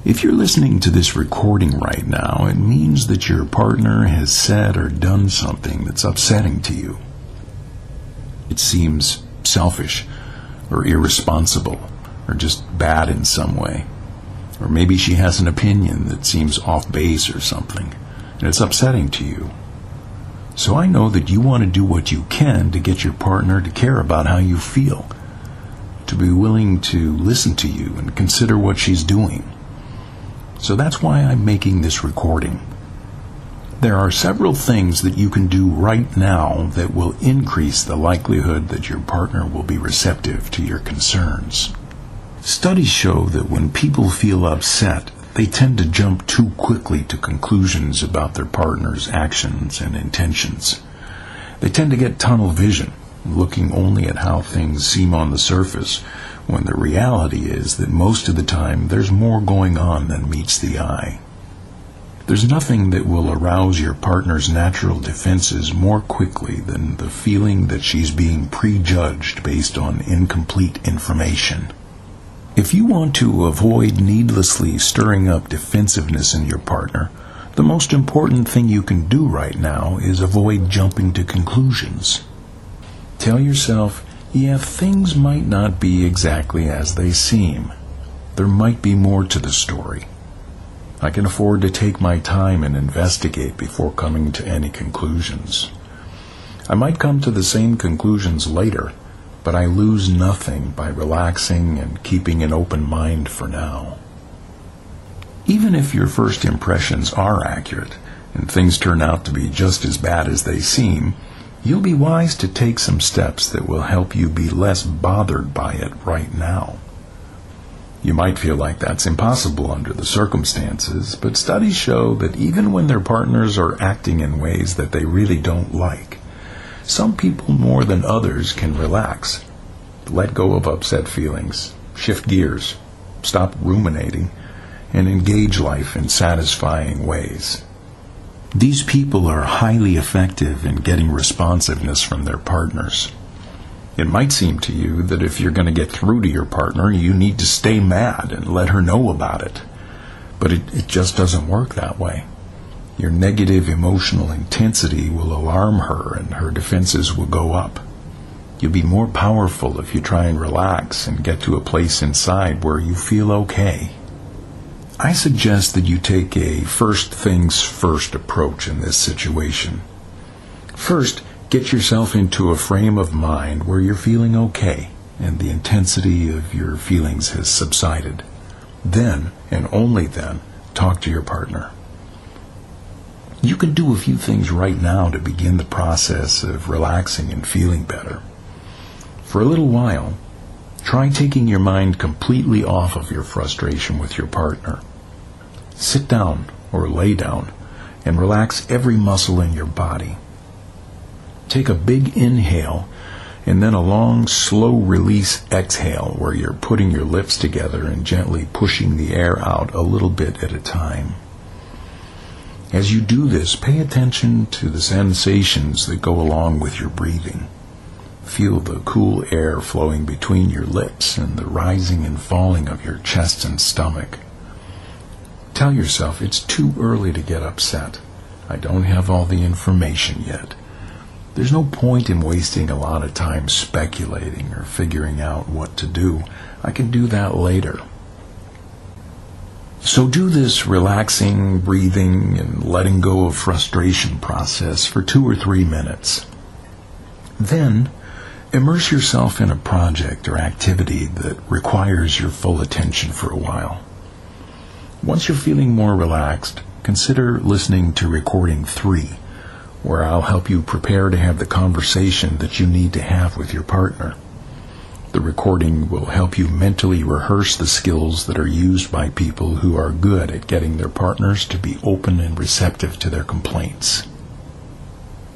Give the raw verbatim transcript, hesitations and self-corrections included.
If you're listening to this recording right now, it means that your partner has said or done something that's upsetting to you. It seems selfish or irresponsible or just bad in some way. Or maybe she has an opinion that seems off base or something, and it's upsetting to you. So I know that you want to do what you can to get your partner to care about how you feel, to be willing to listen to you and consider what she's doing. So that's why I'm making this recording. There are several things that you can do right now that will increase the likelihood that your partner will be receptive to your concerns. Studies show that when people feel upset, they tend to jump too quickly to conclusions about their partner's actions and intentions. They tend to get tunnel vision, looking only at how things seem on the surface, when the reality is that most of the time there's more going on than meets the eye. There's nothing that will arouse your partner's natural defenses more quickly than the feeling that she's being prejudged based on incomplete information. If you want to avoid needlessly stirring up defensiveness in your partner, the most important thing you can do right now is avoid jumping to conclusions. Tell yourself, yeah, things might not be exactly as they seem. There might be more to the story. I can afford to take my time and investigate before coming to any conclusions. I might come to the same conclusions later, but I lose nothing by relaxing and keeping an open mind for now. Even if your first impressions are accurate and things turn out to be just as bad as they seem, you'll be wise to take some steps that will help you be less bothered by it right now. You might feel like that's impossible under the circumstances, but studies show that even when their partners are acting in ways that they really don't like, some people more than others can relax, let go of upset feelings, shift gears, stop ruminating, and engage life in satisfying ways. These people are highly effective in getting responsiveness from their partners. It might seem to you that if you're going to get through to your partner, you need to stay mad and let her know about it. But it, it just doesn't work that way. Your negative emotional intensity will alarm her and her defenses will go up. You'll be more powerful if you try and relax and get to a place inside where you feel okay. I suggest that you take a first things first approach in this situation. First, get yourself into a frame of mind where you're feeling okay and the intensity of your feelings has subsided. Then, and only then, talk to your partner. You can do a few things right now to begin the process of relaxing and feeling better. For a little while, try taking your mind completely off of your frustration with your partner. Sit down or lay down and relax every muscle in your body. Take a big inhale and then a long, slow release exhale where you're putting your lips together and gently pushing the air out a little bit at a time. As you do this, pay attention to the sensations that go along with your breathing. Feel the cool air flowing between your lips and the rising and falling of your chest and stomach. Tell yourself it's too early to get upset. I don't have all the information yet. There's no point in wasting a lot of time speculating or figuring out what to do. I can do that later. So do this relaxing, breathing, and letting go of frustration process for two or three minutes. Then, immerse yourself in a project or activity that requires your full attention for a while. Once you're feeling more relaxed, consider listening to recording three, where I'll help you prepare to have the conversation that you need to have with your partner. The recording will help you mentally rehearse the skills that are used by people who are good at getting their partners to be open and receptive to their complaints.